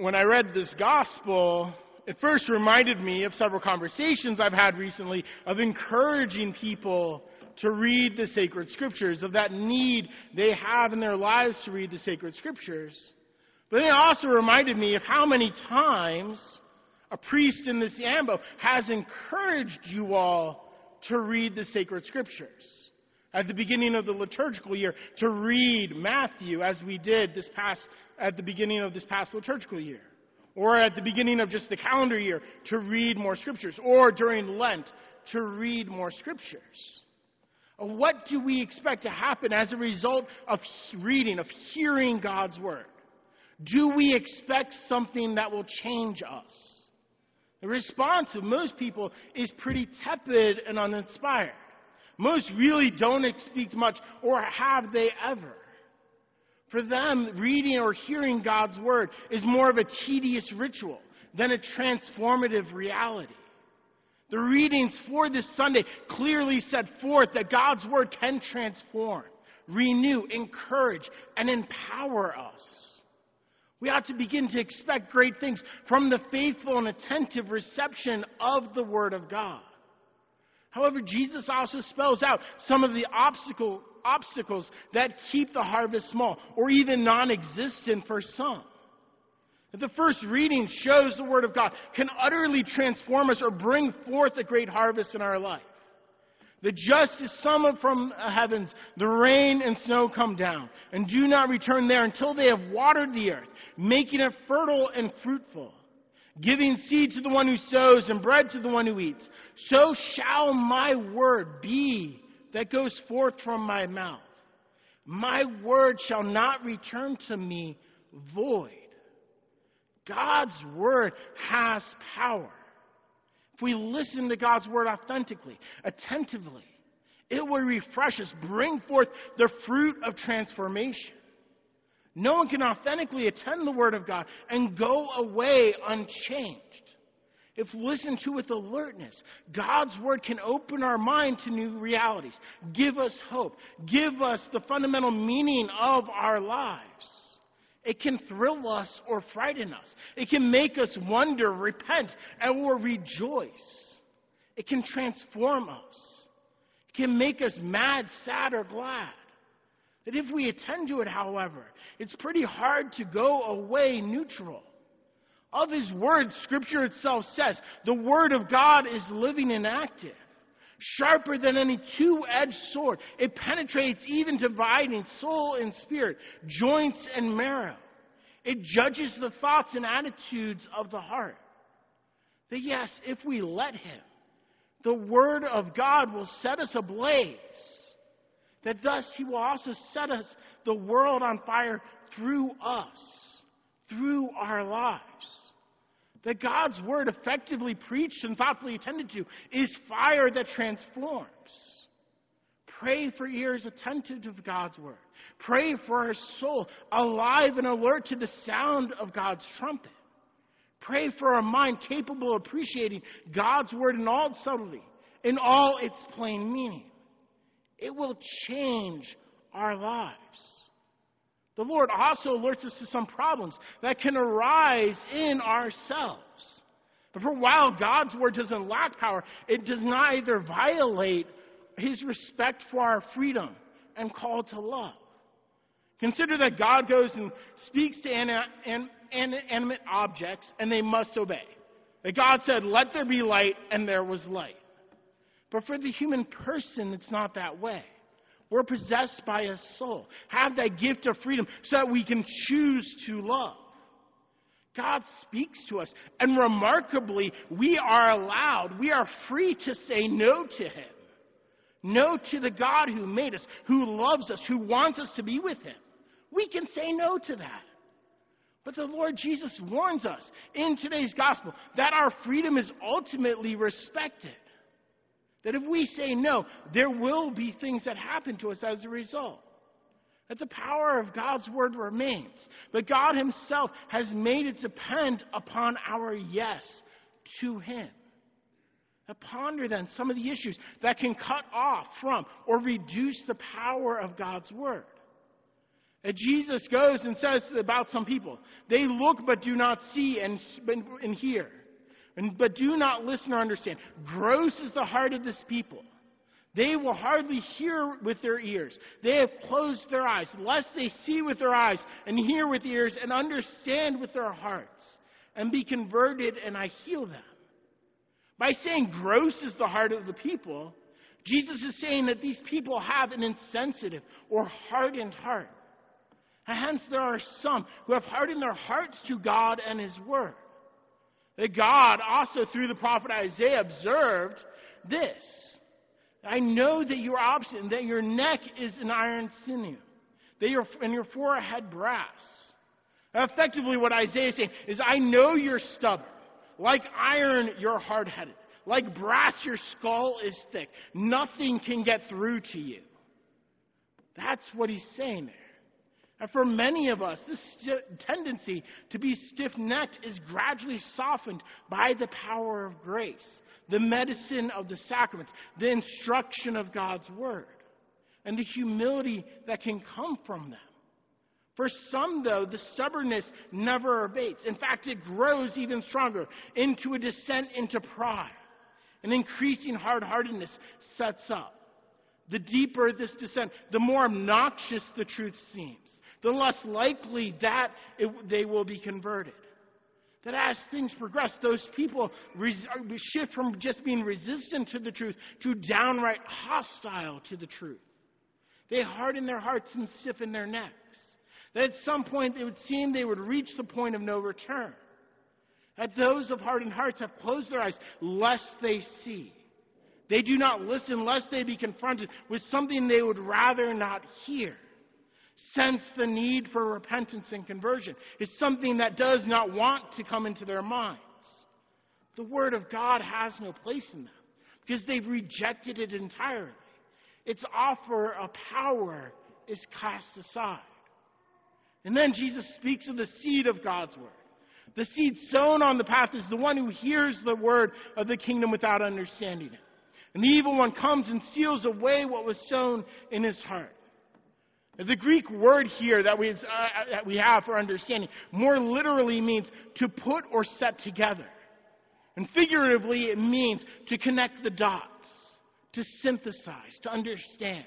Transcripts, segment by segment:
when I read this gospel, it first reminded me of several conversations I've had recently of encouraging people to read the sacred scriptures, of that need they have in their lives to read the sacred scriptures. But then it also reminded me of how many times a priest in this Yambo has encouraged you all to read the sacred scriptures. At the beginning of the liturgical year, to read Matthew, as we did at the beginning of this past liturgical year. Or at the beginning of just the calendar year, to read more scriptures. Or during Lent, to read more scriptures. What do we expect to happen as a result of reading, of hearing God's word? Do we expect something that will change us? The response of most people is pretty tepid and uninspired. Most really don't expect much, or have they ever. For them, reading or hearing God's word is more of a tedious ritual than a transformative reality. The readings for this Sunday clearly set forth that God's word can transform, renew, encourage, and empower us. We ought to begin to expect great things from the faithful and attentive reception of the word of God. However, Jesus also spells out some of the obstacles that keep the harvest small, or even non-existent for some. The first reading shows the Word of God can utterly transform us or bring forth a great harvest in our life. The just is summoned from the heavens, the rain and snow come down, and do not return there until they have watered the earth, making it fertile and fruitful, giving seed to the one who sows and bread to the one who eats. So shall my word be that goes forth from my mouth. My word shall not return to me void. God's word has power. If we listen to God's word authentically, attentively, it will refresh us, bring forth the fruit of transformation. No one can authentically attend the word of God and go away unchanged. If listened to with alertness, God's word can open our mind to new realities, give us hope, give us the fundamental meaning of our lives. It can thrill us or frighten us. It can make us wonder, repent, or rejoice. It can transform us. It can make us mad, sad, or glad. That if we attend to it, however, it's pretty hard to go away neutral. Of His word, Scripture itself says, the word of God is living and active, sharper than any two-edged sword. It penetrates even dividing soul and spirit, joints and marrow. It judges the thoughts and attitudes of the heart. That yes, if we let Him, the word of God will set us ablaze. That thus He will also set us, the world, on fire through us, through our lives. That God's word, effectively preached and thoughtfully attended to, is fire that transforms. Pray for ears attentive to God's word. Pray for our soul alive and alert to the sound of God's trumpet. Pray for our mind capable of appreciating God's word in all its subtlety, in all its plain meaning. It will change our lives. The Lord also alerts us to some problems that can arise in ourselves. But for while God's word doesn't lack power, it does neither violate His respect for our freedom and call to love. Consider that God goes and speaks to inanimate objects, and they must obey. That God said, "Let there be light," and there was light. But for the human person, it's not that way. We're possessed by a soul, have that gift of freedom so that we can choose to love. God speaks to us, and remarkably, we are free to say no to Him. No to the God who made us, who loves us, who wants us to be with Him. We can say no to that. But the Lord Jesus warns us in today's gospel that our freedom is ultimately respected. That if we say no, there will be things that happen to us as a result. That the power of God's word remains. But God Himself has made it depend upon our yes to Him. Now ponder then some of the issues that can cut off from or reduce the power of God's word. And Jesus goes and says about some people, they look but do not see and hear, but do not listen or understand. Gross is the heart of this people. They will hardly hear with their ears. They have closed their eyes, lest they see with their eyes and hear with ears and understand with their hearts and be converted and I heal them. By saying gross is the heart of the people, Jesus is saying that these people have an insensitive or hardened heart. And hence there are some who have hardened their hearts to God and His Word. That God also through the prophet Isaiah observed this. I know that you are obstinate, that your neck is an iron sinew, that your forehead brass. Effectively what Isaiah is saying is, I know you're stubborn. Like iron, you're hard-headed. Like brass, your skull is thick. Nothing can get through to you. That's what he's saying there. And for many of us, this tendency to be stiff-necked is gradually softened by the power of grace, the medicine of the sacraments, the instruction of God's Word, and the humility that can come from them. For some, though, the stubbornness never abates. In fact, it grows even stronger into a descent into pride. An increasing hard-heartedness sets up. The deeper this descent, the more obnoxious the truth seems, the less likely that they will be converted. That as things progress, those people shift from just being resistant to the truth to downright hostile to the truth. They harden their hearts and stiffen their necks. That at some point it would seem they would reach the point of no return. That those of hardened hearts have closed their eyes lest they see. They do not listen lest they be confronted with something they would rather not hear. Sense the need for repentance and conversion is something that does not want to come into their minds. The Word of God has no place in them because they've rejected it entirely. Its offer of power is cast aside. And then Jesus speaks of the seed of God's Word. The seed sown on the path is the one who hears the word of the kingdom without understanding it. And the evil one comes and steals away what was sown in his heart. The Greek word here that we have for understanding more literally means to put or set together. And figuratively it means to connect the dots, to synthesize, to understand.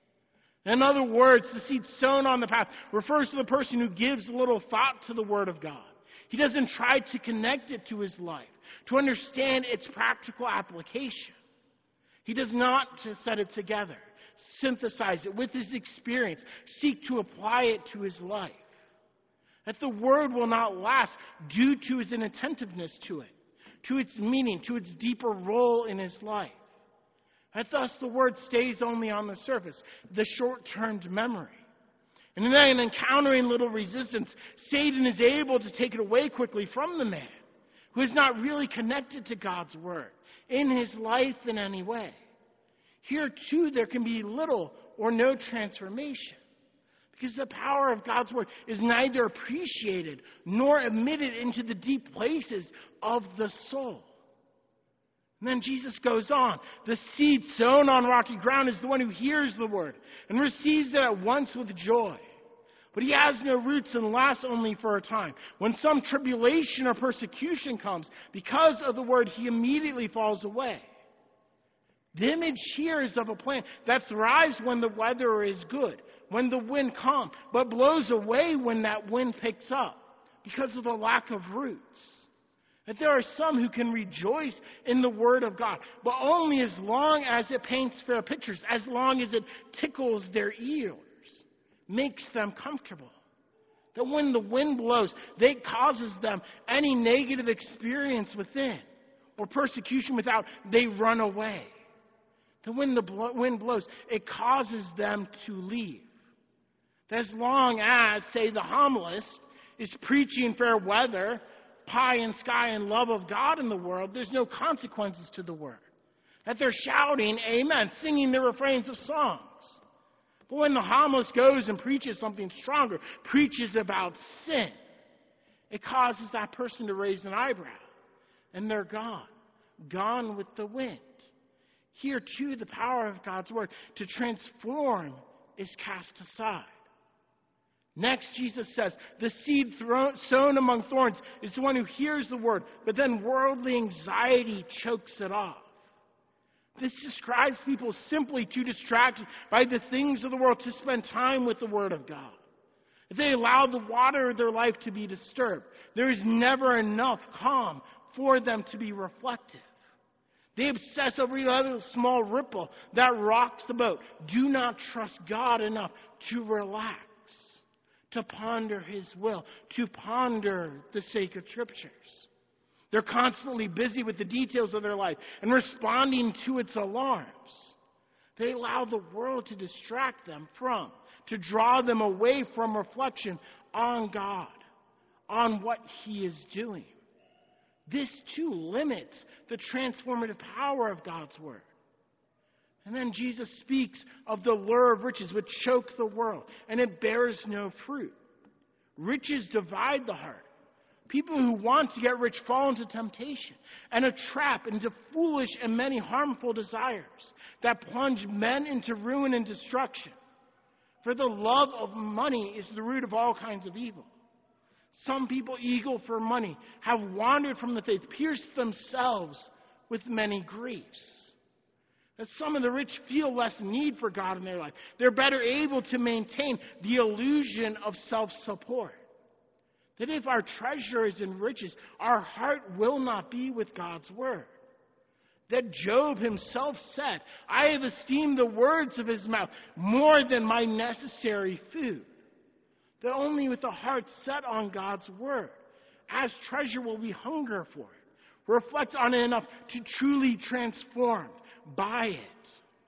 In other words, the seed sown on the path refers to the person who gives little thought to the Word of God. He doesn't try to connect it to his life, to understand its practical application. He does not set it together, synthesize it with his experience, seek to apply it to his life. That the Word will not last due to his inattentiveness to it, to its meaning, to its deeper role in his life. And thus the Word stays only on the surface, the short-term memory. And then encountering little resistance, Satan is able to take it away quickly from the man who is not really connected to God's Word in his life in any way. Here too there can be little or no transformation because the power of God's Word is neither appreciated nor admitted into the deep places of the soul. And then Jesus goes on. The seed sown on rocky ground is the one who hears the word and receives it at once with joy. But he has no roots and lasts only for a time. When some tribulation or persecution comes because of the word, he immediately falls away. The image here is of a plant that thrives when the weather is good, when the wind comes, but blows away when that wind picks up because of the lack of roots. That there are some who can rejoice in the Word of God, but only as long as it paints fair pictures, as long as it tickles their ears, makes them comfortable. That when the wind blows, it causes them any negative experience within or persecution without, they run away. That when the wind blows, it causes them to leave. That as long as, say, the homilist is preaching fair weather, pie and sky and love of God in the world, there's no consequences to the word. That they're shouting amen, singing the refrains of songs. But when the homilist goes and preaches something stronger, preaches about sin, it causes that person to raise an eyebrow. And they're gone with the wind. Here too, the power of God's word to transform is cast aside. Next, Jesus says, the seed sown among thorns is the one who hears the word, but then worldly anxiety chokes it off. This describes people simply too distracted by the things of the world to spend time with the Word of God. If they allow the water of their life to be disturbed, there is never enough calm for them to be reflective. They obsess over the other small ripple that rocks the boat. Do not trust God enough to relax, to ponder His will, to ponder the sacred Scriptures. They're constantly busy with the details of their life and responding to its alarms. They allow the world to distract them from, to draw them away from reflection on God, on what He is doing. This too limits the transformative power of God's Word. And then Jesus speaks of the lure of riches which choke the world, and it bears no fruit. Riches divide the heart. People who want to get rich fall into temptation and a trap, into foolish and many harmful desires that plunge men into ruin and destruction. For the love of money is the root of all kinds of evil. Some people, eager for money, have wandered from the faith, pierced themselves with many griefs. That some of the rich feel less need for God in their life. They're better able to maintain the illusion of self-support. That if our treasure is in riches, our heart will not be with God's word. That Job himself said, I have esteemed the words of his mouth more than my necessary food. That only with the heart set on God's word, as treasure will we hunger for it, reflect on it enough to truly transformed by it.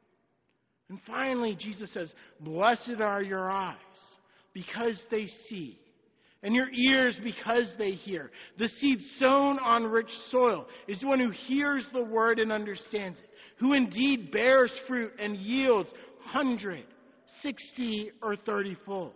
And finally, Jesus says, blessed are your eyes because they see, and your ears because they hear. The seed sown on rich soil is the one who hears the word and understands it, who indeed bears fruit and yields 100, 60, or 30-fold.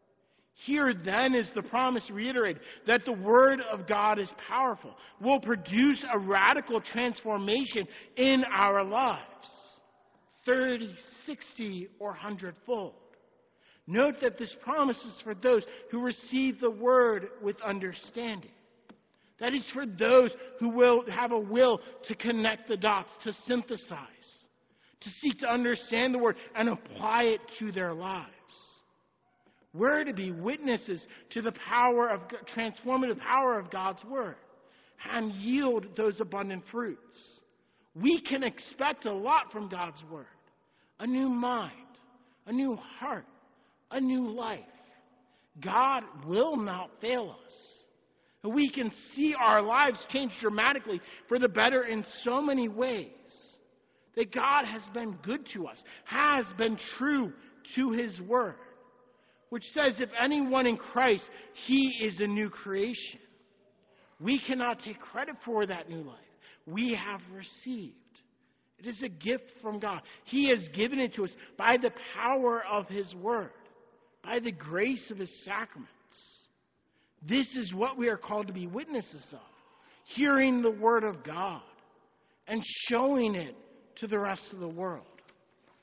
Here then is the promise reiterated that the Word of God is powerful, will produce a radical transformation in our lives. 30, 60, or 100-fold. Note that this promise is for those who receive the Word with understanding. That is for those who will have a will to connect the dots, to synthesize, to seek to understand the Word and apply it to their lives. We're to be witnesses to the transformative power of God's Word and yield those abundant fruits. We can expect a lot from God's Word. A new mind, a new heart, a new life. God will not fail us. We can see our lives change dramatically for the better in so many ways. That God has been good to us, has been true to His Word, which says if anyone in Christ, he is a new creation. We cannot take credit for that new life. We have received. It is a gift from God. He has given it to us by the power of His Word, by the grace of His sacraments. This is what we are called to be witnesses of, hearing the Word of God and showing it to the rest of the world.